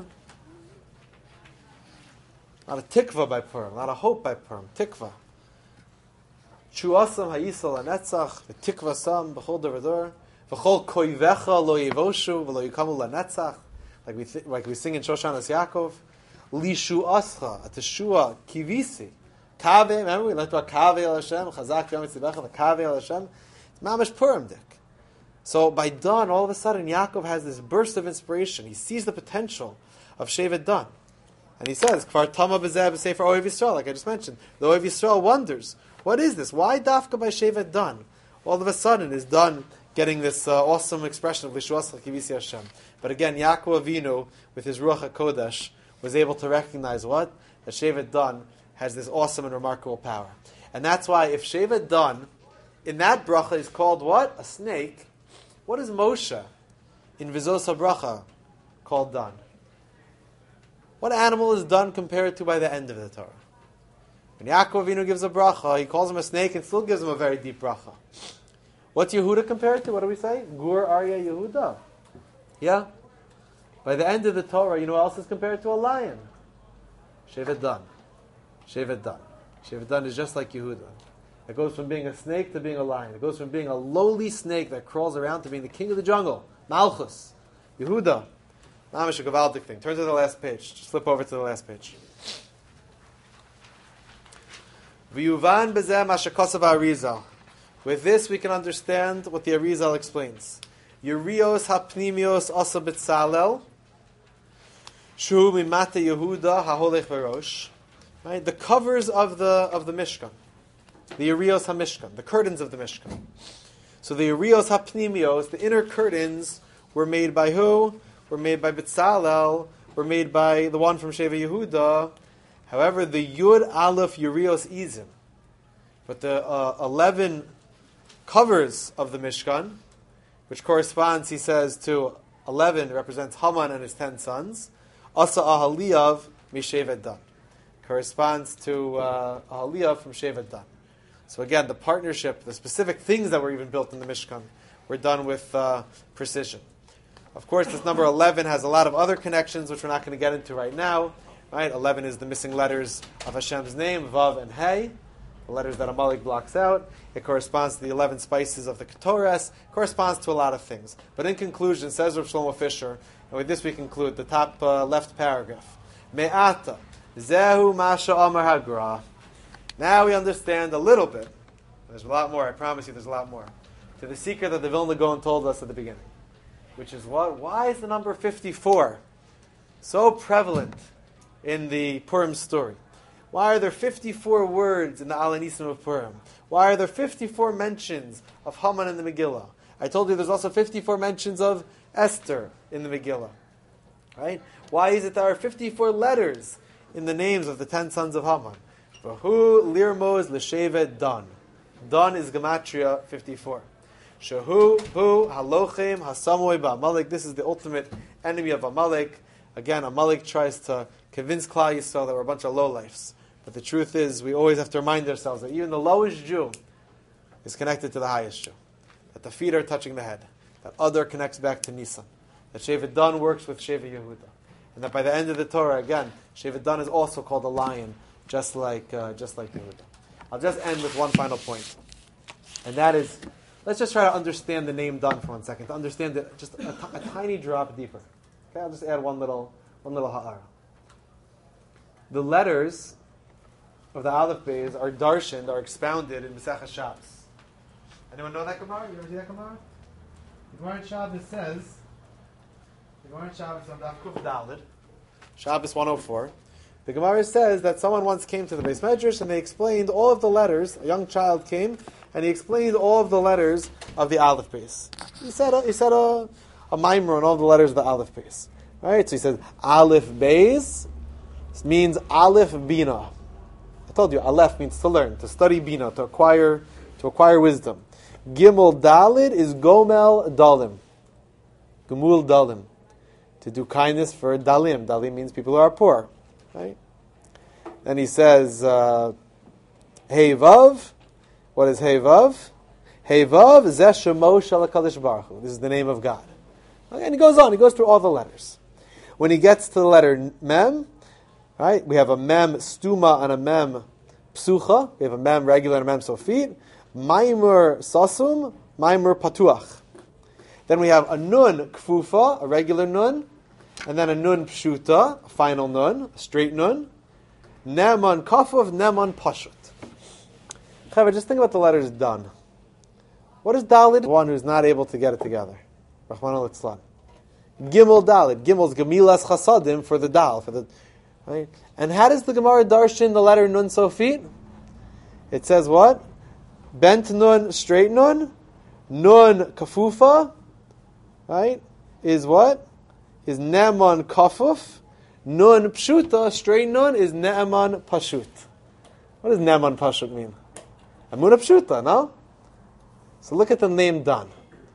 [SPEAKER 1] A lot of tikva by Purim, a lot of hope by Purim. Tikva. Chuasam ha'yisal ha'netzach, v'tikva sam, b'chol d'vador, v'chol koivecha lo yevoshu, v'lo yikamu la'netzach, like we sing in Shoshanas Yaakov. Lishu ascha, a teshua, kivisi. Kave, remember we learned about Kave el Hashem, Chazak v'yom etzibecha, the Kave el Hashem. It's mamash Purim-dik. So by Dan, all of a sudden, Yaakov has this burst of inspiration. He sees the potential of Shevet Dan. And he says, Kvar Tama b'zeh b'sefer Ohev Yisrael, like I just mentioned. The Ohev Yisrael wonders, what is this? Why dafka by Shevet Dan? All of a sudden is Dan getting this awesome expression of Lishuas Kivisi Hashem. But again, Yaakov Avinu, with his Ruach HaKodesh, was able to recognize what? That Shevet Dan has this awesome and remarkable power. And that's why if Shevet Dan, in that bracha is called what? A snake. What is Moshe in Vizos HaBracha called Dan? What animal is Dan compared to by the end of the Torah? When Yaakov Avinu gives a bracha, he calls him a snake and still gives him a very deep bracha. What's Yehuda compared to? What do we say? Gur Arya Yehuda. Yeah? By the end of the Torah, you know what else is compared to a lion? Shevet Dan. Shevet Dan. Shevet Dan is just like Yehuda. It goes from being a snake to being a lion. It goes from being a lowly snake that crawls around to being the king of the jungle. Malchus. Yehuda. Mamish a gavaldik thing. Turn to the last page. Just flip over to the last page. V'yuvan b'zeh mashakasav Arizal. With this we can understand what the Arizal explains. Yurios hapnimios asa b'tzalel. Shu mimata Yehuda haholech v'rosh. Right? The covers of the Mishkan. The Yurios HaMishkan. The curtains of the Mishkan. So the Yurios hapnimios, the inner curtains, were made by who? Were made by B'tzalel, were made by the one from Sheva Yehuda. However, the Yud Aleph Yurios Izim, but the 11 covers of the Mishkan, which corresponds, he says, to 11, represents Haman and his 10 sons, Asa Ahaliyav Mishevet Dan, corresponds to Ahaliyav from Shevet Dan. So again, the partnership, the specific things that were even built in the Mishkan, were done with precision. Of course, this number 11 has a lot of other connections, which we're not going to get into right now. Right? 11 is the missing letters of Hashem's name, Vav and Hey, the letters that Amalek blocks out. It corresponds to the 11 spices of the Ketores. Corresponds to a lot of things. But in conclusion, says Rav Shlomo Fisher, and with this we conclude the top left paragraph. Me'ata, Zehu Masha Amar Hagra. Now we understand a little bit. There's a lot more, I promise you there's a lot more. To the secret that the Vilna Gaon told us at the beginning. Which is what? Why is the number 54 so prevalent in the Purim story? Why are there 54 words in the Al Hanisim of Purim? Why are there 54 mentions of Haman in the Megillah? I told you there's also 54 mentions of Esther in the Megillah. Right? Why is it there are 54 letters in the names of the 10 sons of Haman? Vahu lirmoz l'shevet Dan. Dan is Gematria 54. Shahu hu halochem hasamoy ba'Amalek. This is the ultimate enemy of Amalek. Again, Amalek tries to convince Klal Yisrael that we're a bunch of lowlifes. But the truth is, we always have to remind ourselves that even the lowest Jew is connected to the highest Jew. That the feet are touching the head. That Adar connects back to Nisan. That Shevet Dan works with Shevet Yehuda. And that by the end of the Torah, again, Shevet Dan is also called a lion, just like Yehuda. I'll just end with one final point. And that is, let's just try to understand the name Dan for 1 second. To understand it just a tiny drop deeper. Okay, I'll just add one little ha'ara. The letters of the Aleph Beis are darshaned, are expounded in Masechah Shabbos. Anyone know that Gemara? You ever see that Gemara? The Gemara in Shabbos says, the Gemara in Shabbos on Daf Kuf Daled, Shabbos 104, the Gemara says that someone once came to the Beis Medrash and they explained all of the letters. A young child came and he explained all of the letters of the Aleph Beis. He said a mimer on all the letters of the Aleph Beis. Right? So he says Aleph Beis means Aleph Bina. I told you, Aleph means to learn, to study Bina, to acquire wisdom. Gimel Dalid is Gomel Dalim. Gemul Dalim. To do kindness for Dalim. Dalim means people who are poor. Right? Then he says, Hey Vav. What is Hey Vav? Hey Vav Zeh Shemo Shel HaKadosh Baruch Hu. This is the name of God. Okay, and he goes on. He goes through all the letters. When he gets to the letter Mem, right? We have a Mem Stuma and a Mem Psucha. We have a Mem regular and a Mem Sofit. Maimur Sasum, Maimur Patuach. Then we have a Nun Kfufa, a regular Nun. And then a Nun Pshuta, a final Nun, a straight Nun. Neman Kafuf, Neman Pashut. Chaver, just think about the letters Dan. What is Dalid? The one who's not able to get it together. Rahman al-Itzlan. Gimel Dalid. Gimel is Gemilas Chasadim for the Dal. Right? And how does the Gemara darshan the letter Nun Sofit? It says what? Bent Nun, straight Nun. Nun Kafufa. Right? Is what? Is Ne'eman Kafuf. Nun Pshuta, straight Nun, is Ne'eman Pashut. What does Ne'eman Pashut mean? Amunah Pshuta, no? So look at the name Dan.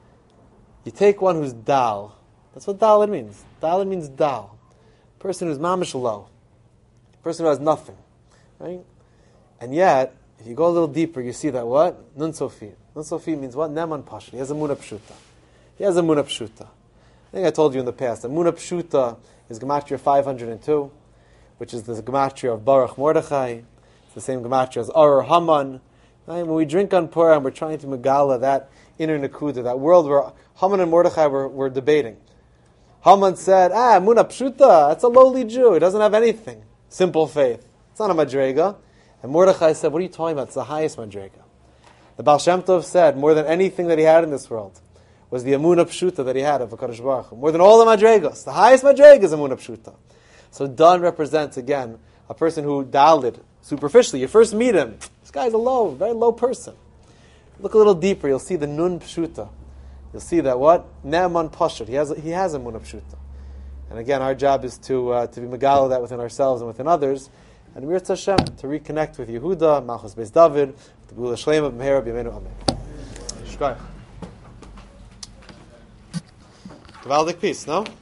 [SPEAKER 1] You take one who's Dal. That's what Dalid means. Dalid means Dal. Person who's mamish low. Person who has nothing. Right? And yet, if you go a little deeper, you see that what? Nun Sofi. Nun Sofi means what? Ne'eman Pashut. He has Amunah Pshuta. He has Amunah Pshuta. I think I told you in the past. Amunah Pshuta is Gematria 502, which is the Gematria of Baruch Mordechai. It's the same Gematria as Arur Haman. Right? When we drink on Purim, we're trying to Megala, that inner Nakuda, that world where Haman and Mordechai were debating. Haman said, Amunah Pshuta, that's a lowly Jew. He doesn't have anything. Simple faith. It's not a Madrega. And Mordechai said, what are you talking about? It's the highest Madrega. The Baal Shem Tov said, more than anything that he had in this world, was the Amunah Pshuta that he had of HaKadosh Baruch Hu. More than all the Madregas. The highest Madrega is Amunah Pshuta. So Dan represents, again, a person who Dalid, superficially. You first meet him. This guy's a very low person. Look a little deeper. You'll see the Nun Pshuta. You'll see that what? Ne'eman Pashut. He has Amunah Pshuta. And again, our job is to be Megala that within ourselves and within others. And Mir Hashem, to reconnect with Yehuda, Malchus Beis David, the Gula Shlema, B'meira B'yameinu Amen. Shkayach. Gewaldig peace, no?